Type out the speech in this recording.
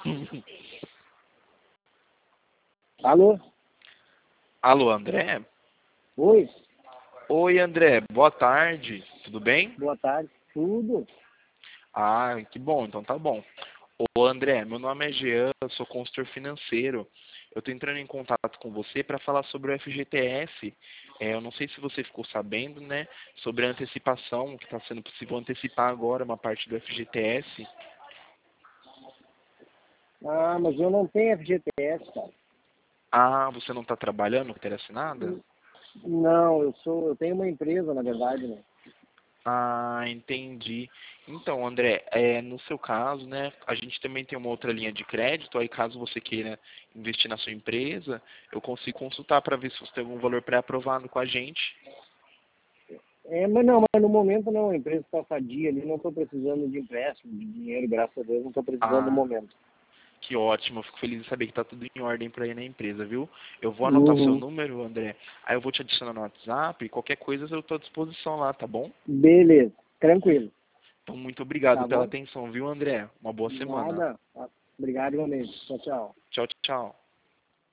Alô? Alô, André? Oi, Oi, André. Boa tarde. Tudo bem? boa tarde. Tudo? Ah, que bom. Então tá bom. Ô, André, meu nome é Jean, eu sou consultor financeiro. Eu tô entrando em contato com você para falar sobre o FGTS. Eu não sei se você ficou sabendo, né, sobre a antecipação, que está sendo possível antecipar agora uma parte do FGTS. Ah, mas eu não tenho FGTS, cara. Ah, você não está trabalhando com carteira assinada? Não, eu tenho uma empresa, na verdade, né? Ah, entendi. Então, André, no seu caso, né, a gente também tem uma outra linha de crédito, aí caso você queira investir na sua empresa, eu consigo consultar para ver se você tem algum valor pré-aprovado com a gente. Mas não, mas no momento não, a empresa está sadia ali, não estou precisando de empréstimo, de dinheiro, graças a Deus, não estou precisando no Ah, momento. que ótimo, eu fico feliz em saber que está tudo em ordem para ir na empresa, viu? Eu vou anotar o seu Uhum. número, André, aí eu vou te adicionar no WhatsApp e qualquer coisa eu estou à disposição lá, tá bom? Beleza, tranquilo, Então, muito obrigado tá pela bom? atenção, viu, André? Uma boa semana. Nada. Obrigado igualmente. Tchau, tchau. Tchau, tchau.